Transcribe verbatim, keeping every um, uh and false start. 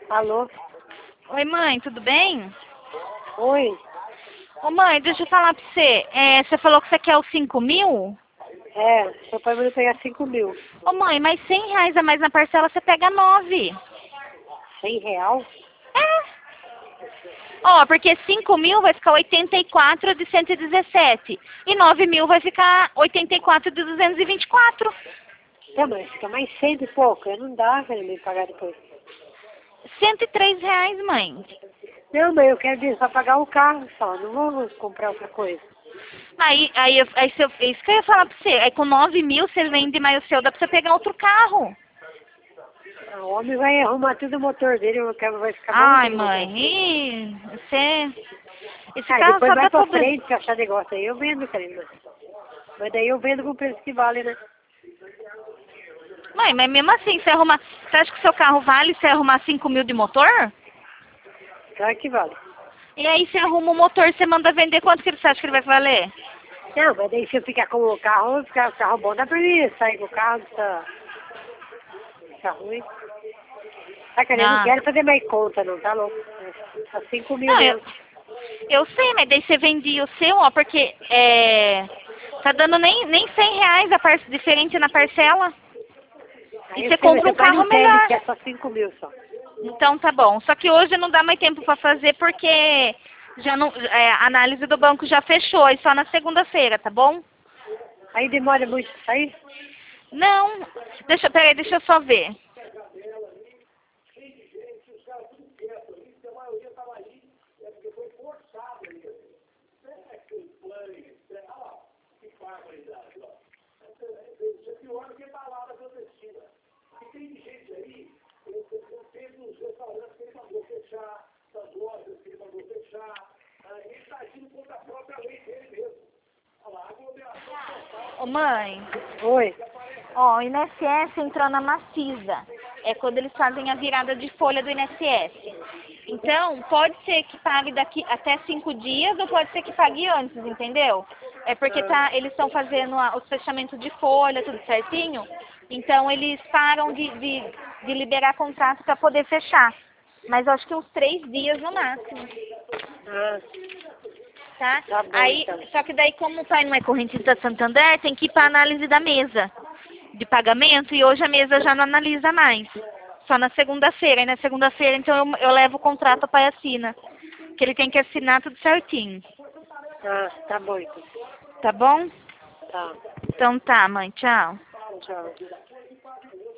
Alô? Oi, mãe, tudo bem? Oi? Ô, mãe, deixa eu falar pra você. É, você falou que você quer os cinco mil? É, seu pai mandou pegar cinco mil. Ô, mãe, mas cem reais a mais na parcela você pega nove. Cem real? É. Ó, porque cinco mil vai ficar oitenta e quatro de cento e dezessete. E nove mil vai ficar oitenta e quatro de duzentos e vinte e quatro. Tá, mas fica mais cento e pouco. Não dá pra me pagar depois. cento e três reais, mãe. Não, mas eu quero dizer, só pagar o carro só. Não vou comprar outra coisa. Aí, aí, eu- aí se eu, é isso que eu ia falar pra você. Aí com nove mil você vende mais o seu, dá pra você pegar outro carro. O homem vai arrumar tudo o motor dele, o carro vai ficar Ai, bonzinho. mãe, ih, você... Esse Ah, carro depois só mais tá pra cobrando... frente, se achar negócio aí, eu vendo, Karina. Mas daí eu vendo com o preço que vale, né? Mãe, mas mesmo assim, você arrumar... Você acha que seu carro vale se arrumar cinco mil de motor? Claro que vale. E aí você arruma o motor, você manda vender, quanto que você acha que ele vai valer? Não, mas daí se eu ficar com o carro, ficar o carro bom, dá pra mim sair com o carro, tá, tá ruim. Ah, cara, eu não Ah. quero fazer mais conta, não, tá louco? Tá cinco mil Não, eu, mesmo. eu sei, mas daí você vendia o seu, ó, porque é, tá dando nem, nem cem reais a par, diferente na parcela. Aí E eu você sei, mas compra seu um pai carro não tem, ele melhor. quer só cinco mil só. Então tá bom. Só que hoje não dá mais tempo pra fazer porque já não, é, a análise do banco já fechou, e só na segunda-feira, tá bom? Aí demora muito pra sair? Não, deixa, peraí, deixa eu só ver. Ô mãe, Oi. ó, o I N S S entrou na Macisa. É quando eles fazem a virada de folha do I N S S. Então, pode ser que pague daqui até cinco dias ou pode ser que pague antes, entendeu? É porque tá, eles estão fazendo a, os fechamentos de folha, tudo certinho. Então, eles param de, de, de liberar contrato para poder fechar. Mas eu acho que uns três dias no máximo, Ah, tá? tá bom Aí, então. só que daí, como o pai não é correntista Santander, tem que ir para análise da mesa de pagamento e hoje a mesa já não analisa mais. Só na segunda-feira. E na segunda-feira, então, eu, eu levo o contrato para a assina. Que ele tem que assinar tudo certinho. Ah, tá bom então. Tá bom? Tá. Então tá, mãe. Tchau. Tchau.